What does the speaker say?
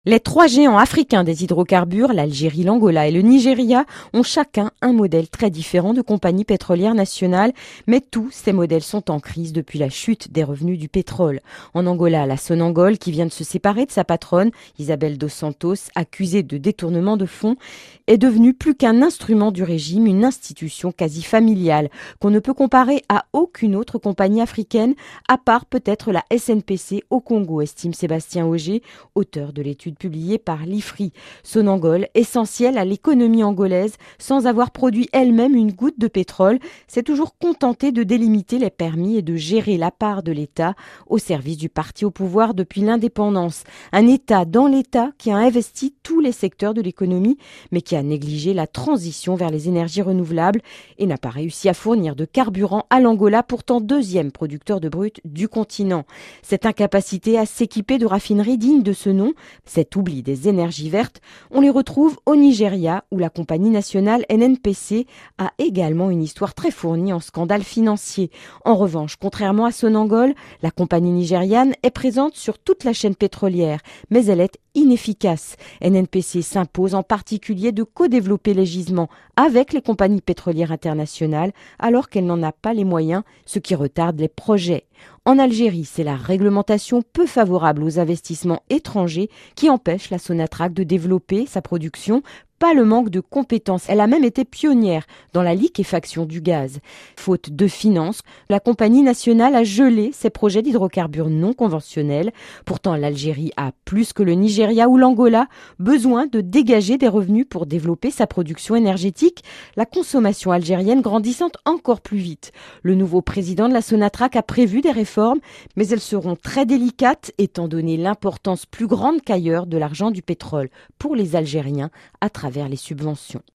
Les trois géants africains des hydrocarbures, l'Algérie, l'Angola et le Nigeria, ont chacun un modèle très différent de compagnie pétrolière nationale, mais tous ces modèles sont en crise depuis la chute des revenus du pétrole. En Angola, la Sonangol, qui vient de se séparer de sa patronne, Isabel dos Santos, accusée de détournement de fonds, est devenue plus qu'un instrument du régime, une institution quasi familiale, qu'on ne peut comparer à aucune autre compagnie africaine, à part peut-être la SNPC au Congo, estime Sébastien Auger, auteur de l'étude publiée par l'IFRI. Sonangol, essentielle à l'économie angolaise, sans avoir produit elle-même une goutte de pétrole, s'est toujours contentée de délimiter les permis et de gérer la part de l'État au service du parti au pouvoir depuis l'indépendance. Un État dans l'État qui a investi tous les secteurs de l'économie, mais qui a négligé la transition vers les énergies renouvelables et n'a pas réussi à fournir de carburant à l'Angola, pourtant deuxième producteur de brut du continent. Cette incapacité à s'équiper de raffineries dignes de ce nom, cet oubli des énergies vertes, on les retrouve au Nigeria où la compagnie nationale NNPC a également une histoire très fournie en scandales financiers. En revanche, contrairement à Sonangol, la compagnie nigériane est présente sur toute la chaîne pétrolière, mais elle est inefficace. NNPC s'impose en particulier de co-développer les gisements avec les compagnies pétrolières internationales alors qu'elle n'en a pas les moyens, ce qui retarde les projets. En Algérie, c'est la réglementation peu favorable aux investissements étrangers qui empêche la Sonatrach de développer sa production, pas le manque de compétences. Elle a même été pionnière dans la liquéfaction du gaz. Faute de finances, la compagnie nationale a gelé ses projets d'hydrocarbures non conventionnels. Pourtant, l'Algérie a, plus que le Nigeria ou l'Angola, besoin de dégager des revenus pour développer sa production énergétique, la consommation algérienne grandissant encore plus vite. Le nouveau président de la Sonatrach a prévu des réformes, mais elles seront très délicates étant donné l'importance plus grande qu'ailleurs de l'argent du pétrole pour les Algériens à travers les subventions.